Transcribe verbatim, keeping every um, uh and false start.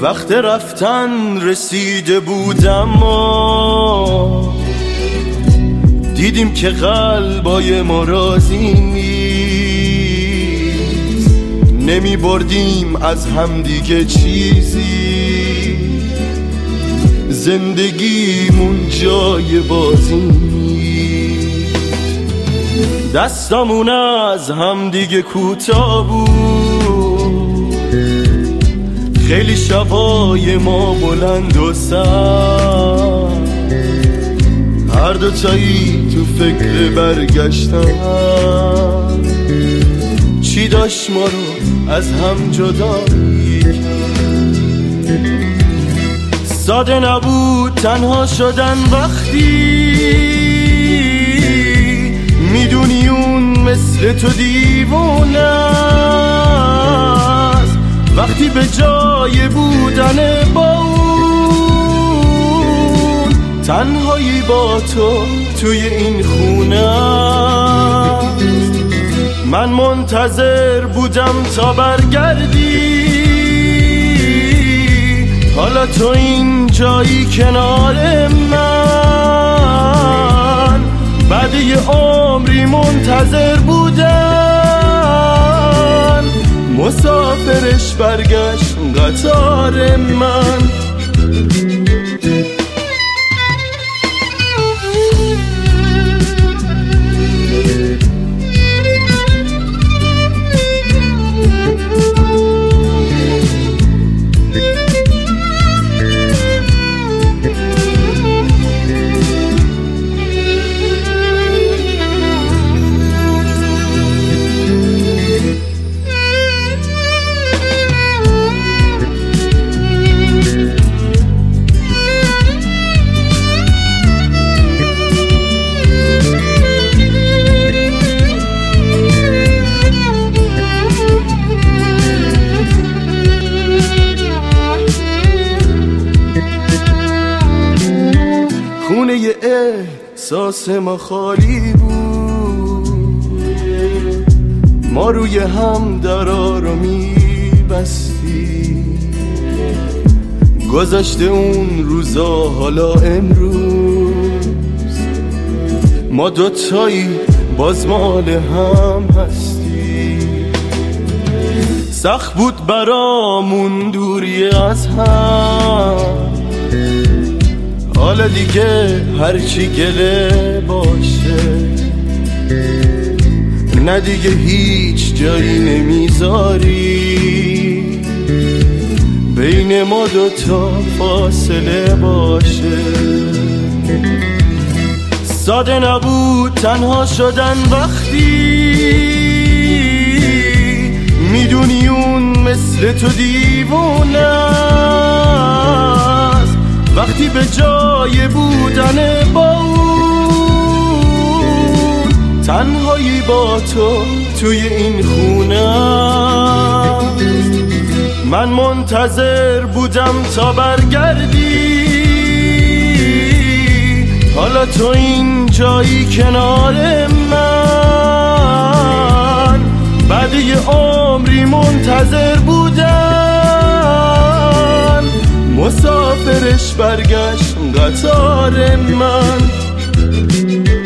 وقت رفتن رسیده بودم ما دیدیم که قلبای ما راضی نیست، نمی بردیم از هم دیگه چیزی، زندگیمون جای بازی نیست. دستامون از هم دیگه کوتاه بود، خیلی شبای ما بلند و سر، هر دو تایی تو فکر برگشتن، چی داشت ما رو از هم جدایی کرد. ساده نبود تنها شدن وقتی میدونی اون مثل تو دیوونه است، وقتی به جای بودن با اون تنهایی با تو توی این خونه است. من منتظر بودم تا برگردی، حالا تو این جایی کنار من، بعد یه عمری منتظر بودن، مسافرش برگشت قطار من. خونه ی احساس ما خالی بود، ما روی هم درا رو میبستی، گذشته اون روزا حالا امروز ما دوتایی باز مال هم هستی. سخت بود برامون دوری از هم، حالا دیگه هرچی گله باشه، نه دیگه هیچ جایی نمیذاری بین ما دوتا فاصله باشه. ساده نبود تنها شدن وقتی میدونی اون مثل تو دیوونه است، وقتی به جای بودن با اون تنهایی با تو توی این خونه است. من منتظر بودم تا برگردی، حالا تو این جایی کنار من، بعد یه عمری منتظر بودن، مسافرش برگشت قطار من.